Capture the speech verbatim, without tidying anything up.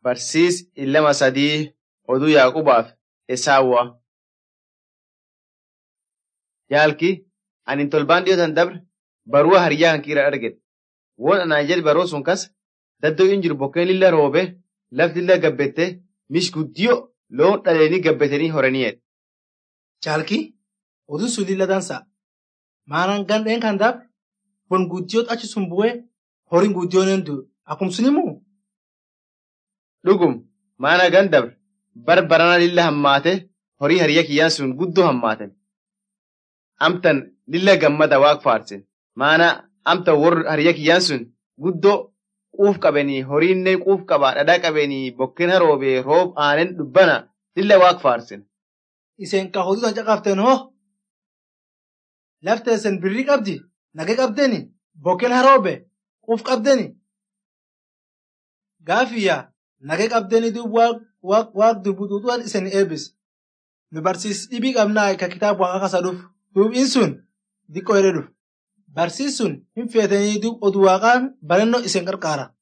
barsiis illama sadii oduu Yaaqubaaf Esaawwa. Yaalki ani tolbaan dhiyootan dabre barua hariyaa kan kiira argate. Woon anaan jedhe baroo sun kas daddoo in jiru bokkeen lilla roobe lafti lilla gabbette mish guddiyo loon dhaleeni gabbetanii horaniidha. Jaalki oduu sun lilla dansa. Maanaan gandeen kan dabre bon guddiyoot achi sun bu'ee horiin guddiyoon hin du'u. Akkuma sun immoo Dhugum maana gan dabre bar barana lilla hammaate horii hariyaa kiyyaan sun guddoo hammaatan. Amtan lilla gammada waaq faarsin. Maana amtan warri hariyaa kiyyaan sun guddoo quuf qabanii horiinne quuf qabaa dhadhaa qabanii bokkeen haroobee roob aanen dubbana lilla waaq faarsin. Iseen ka hoduu tan caqafteen hoo? Lafteesen birrii qabdi, nagee qabdeni, bokkeen haroobe, quuf qabdeni. Gaafiyyaa nagee qabdeni duub waaq waaq waaq dubbutuutuan isen eebis. Nu barsiis dhibii qabnaa ka kitaaba waaqa kasa dhuf. Duub in sun diqqoo jedhe dhuf. Barsiis sun hin feetanii duub oduu waaqaan barannoo isen qarqaara.